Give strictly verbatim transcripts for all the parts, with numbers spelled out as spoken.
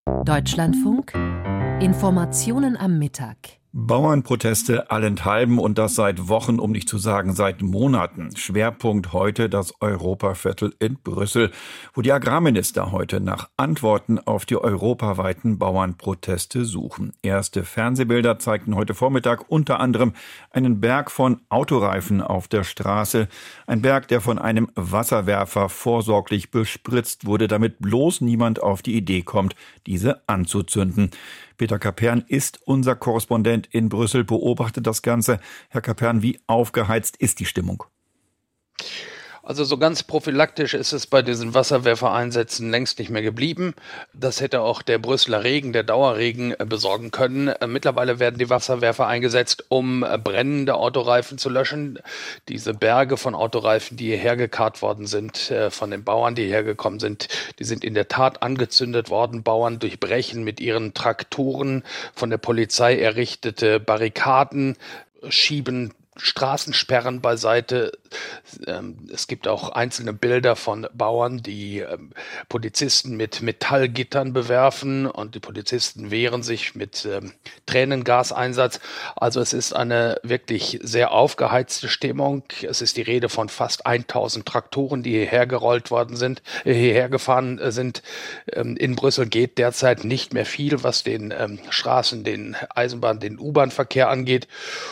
Deutschlandfunk Informationen am Mittag. Bauernproteste allenthalben und das seit Wochen, um nicht zu sagen seit Monaten. Schwerpunkt heute das Europaviertel in Brüssel, wo die Agrarminister heute nach Antworten auf die europaweiten Bauernproteste suchen. Erste Fernsehbilder zeigten heute Vormittag unter anderem einen Berg von Autoreifen auf der Straße. Ein Berg, der von einem Wasserwerfer vorsorglich bespritzt wurde, damit bloß niemand auf die Idee kommt, diese anzuzünden. Peter Kapern ist unser Korrespondent in Brüssel, beobachtet das Ganze. Herr Kapern, wie aufgeheizt ist die Stimmung? Also so ganz prophylaktisch ist es bei diesen Wasserwerfereinsätzen längst nicht mehr geblieben. Das hätte auch der Brüsseler Regen, der Dauerregen, besorgen können. Mittlerweile werden die Wasserwerfer eingesetzt, um brennende Autoreifen zu löschen. Diese Berge von Autoreifen, die hierher gekarrt worden sind, von den Bauern, die hierher gekommen sind, die sind in der Tat angezündet worden. Bauern durchbrechen mit ihren Traktoren von der Polizei errichtete Barrikaden, schieben Straßensperren beiseite. Es gibt auch einzelne Bilder von Bauern, die Polizisten mit Metallgittern bewerfen und die Polizisten wehren sich mit Tränengaseinsatz. Also es ist eine wirklich sehr aufgeheizte Stimmung. Es ist die Rede von fast tausend Traktoren, die hierher gerollt worden sind, hierher gefahren sind. In Brüssel geht derzeit nicht mehr viel, was den Straßen, den Eisenbahn, den U-Bahn-Verkehr angeht.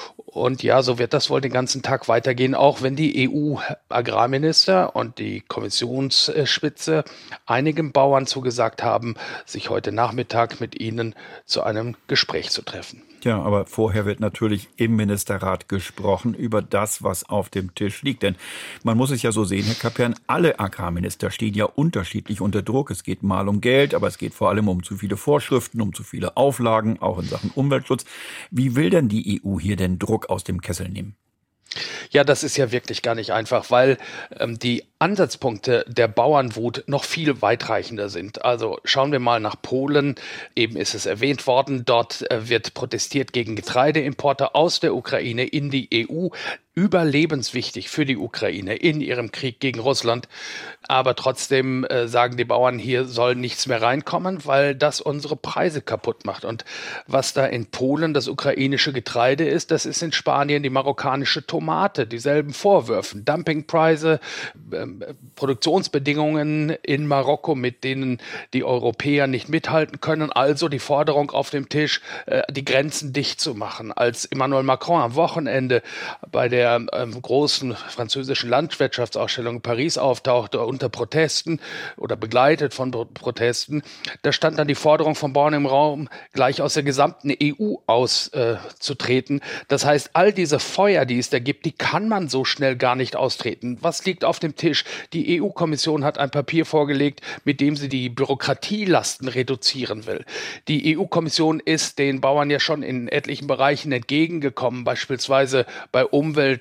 Und ja, so wird das wohl den ganzen Tag weitergehen, auch wenn die E U-Agrarminister und die Kommissionsspitze einigen Bauern zugesagt haben, sich heute Nachmittag mit ihnen zu einem Gespräch zu treffen. Ja, aber vorher wird natürlich im Ministerrat gesprochen über das, was auf dem Tisch liegt. Denn man muss es ja so sehen, Herr Kapern, alle Agrarminister stehen ja unterschiedlich unter Druck. Es geht mal um Geld, aber es geht vor allem um zu viele Vorschriften, um zu viele Auflagen, auch in Sachen Umweltschutz. Wie will denn die E U hier den Druck aus dem Kessel nehmen? Ja, das ist ja wirklich gar nicht einfach, weil ähm, die Ansatzpunkte der Bauernwut noch viel weitreichender sind. Also schauen wir mal nach Polen. Eben ist es erwähnt worden, dort äh, wird protestiert gegen Getreideimporte aus der Ukraine in die E U. Überlebenswichtig für die Ukraine in ihrem Krieg gegen Russland. Aber trotzdem äh, sagen die Bauern, hier soll nichts mehr reinkommen, weil das unsere Preise kaputt macht. Und was da in Polen das ukrainische Getreide ist, das ist in Spanien die marokkanische Tomate. Dieselben Vorwürfe, Dumpingpreise, äh, Produktionsbedingungen in Marokko, mit denen die Europäer nicht mithalten können. Also die Forderung auf dem Tisch, äh, die Grenzen dicht zu machen. Als Emmanuel Macron am Wochenende bei der der ähm, großen französischen Landwirtschaftsausstellung in Paris auftauchte unter Protesten oder begleitet von Pro- Protesten, da stand dann die Forderung von Bauern im Raum, gleich aus der gesamten E U auszutreten. Äh, das heißt, all diese Feuer, die es da gibt, die kann man so schnell gar nicht austreten. Was liegt auf dem Tisch? Die E U-Kommission hat ein Papier vorgelegt, mit dem sie die Bürokratielasten reduzieren will. Die E U-Kommission ist den Bauern ja schon in etlichen Bereichen entgegengekommen, beispielsweise bei Umwelt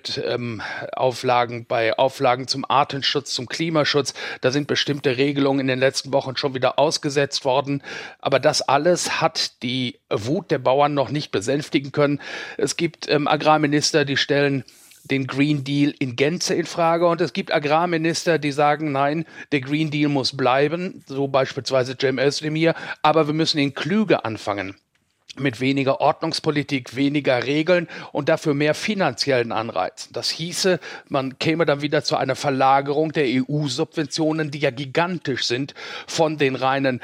Auflagen, bei Auflagen zum Artenschutz, zum Klimaschutz. Da sind bestimmte Regelungen in den letzten Wochen schon wieder ausgesetzt worden. Aber das alles hat die Wut der Bauern noch nicht besänftigen können. Es gibt ähm, Agrarminister, die stellen den Green Deal in Gänze in Frage. Und es gibt Agrarminister, die sagen, nein, der Green Deal muss bleiben, so beispielsweise Cem Özdemir, aber wir müssen ihn klüger anfangen. Mit weniger Ordnungspolitik, weniger Regeln und dafür mehr finanziellen Anreizen. Das hieße, man käme dann wieder zu einer Verlagerung der E U-Subventionen, die ja gigantisch sind, von den reinen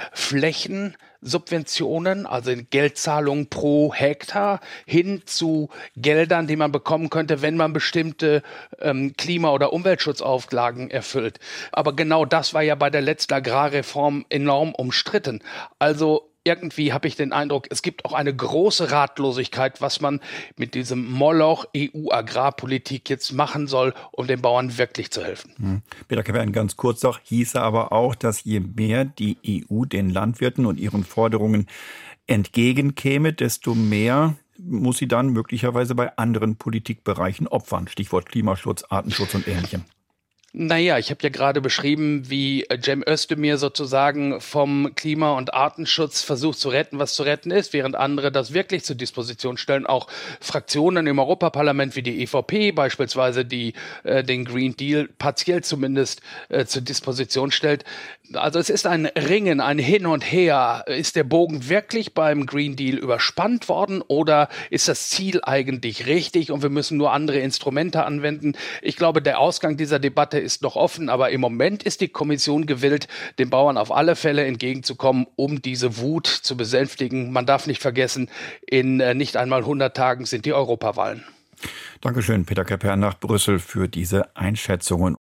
Flächensubventionen, also Geldzahlungen pro Hektar, hin zu Geldern, die man bekommen könnte, wenn man bestimmte ähm, Klima- oder Umweltschutzauflagen erfüllt. Aber genau das war ja bei der letzten Agrarreform enorm umstritten. Also irgendwie habe ich den Eindruck, es gibt auch eine große Ratlosigkeit, was man mit diesem Moloch E U-Agrarpolitik jetzt machen soll, um den Bauern wirklich zu helfen. Hm. Peter Kapern, ganz kurz noch, hieße aber auch, dass je mehr die E U den Landwirten und ihren Forderungen entgegenkäme, desto mehr muss sie dann möglicherweise bei anderen Politikbereichen opfern. Stichwort Klimaschutz, Artenschutz und Ähnlichem. Naja, ich habe ja gerade beschrieben, wie Cem Özdemir sozusagen vom Klima- und Artenschutz versucht zu retten, was zu retten ist, während andere das wirklich zur Disposition stellen. Auch Fraktionen im Europaparlament wie die E V P beispielsweise, die äh, den Green Deal partiell zumindest äh, zur Disposition stellt. Also es ist ein Ringen, ein Hin und Her. Ist der Bogen wirklich beim Green Deal überspannt worden oder ist das Ziel eigentlich richtig und wir müssen nur andere Instrumente anwenden? Ich glaube, der Ausgang dieser Debatte ist noch offen, aber im Moment ist die Kommission gewillt, den Bauern auf alle Fälle entgegenzukommen, um diese Wut zu besänftigen. Man darf nicht vergessen, in nicht einmal hundert Tagen sind die Europawahlen. Dankeschön, Peter Kepper nach Brüssel für diese Einschätzungen.